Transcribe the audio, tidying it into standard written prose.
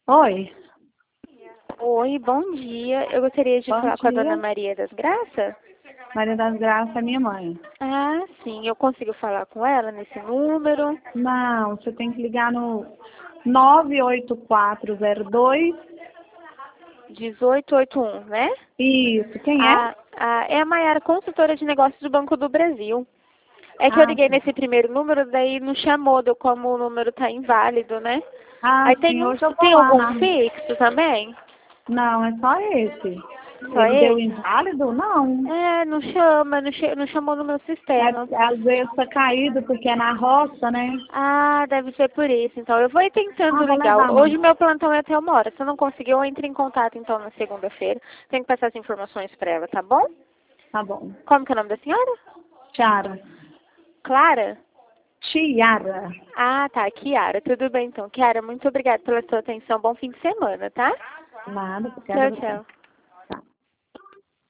Oi, Oi, bom dia. Eu gostaria de bom falar com a dona dia. Maria das Graças. Maria das Graças é minha mãe. Ah, sim. Eu consigo falar com ela nesse número? Não, você tem que ligar no 98402. 1881, né? Isso, quem é? É a Maiara, consultora de negócios do Banco do Brasil. É que eu Ah, liguei sim. nesse primeiro número, daí não chamou, deu como o número tá inválido, né? Ah, Aí sim, hoje eu vou tem lá algum na... fixo também? Não, é só esse. Só Ele deu esse? inválido? Não. É, não chama, não chamou no meu sistema. Às vezes tá caído porque é na roça, né? Ah, deve ser por isso. Então, eu vou ir Ah, tentando vou ligar. levar, Hoje mãe. meu plantão é até 1 hora. Se eu não conseguir, eu entro em contato, então, na segunda-feira. Tenho que passar as informações para ela, tá bom? Tá bom. Como que é o nome da senhora? Tiara. Clara? Tiara. Ah, tá. Kiara. Tudo bem, então. Kiara, muito obrigada pela sua atenção. Bom fim de semana, tá? Nada, porque era Tchau, você. tchau.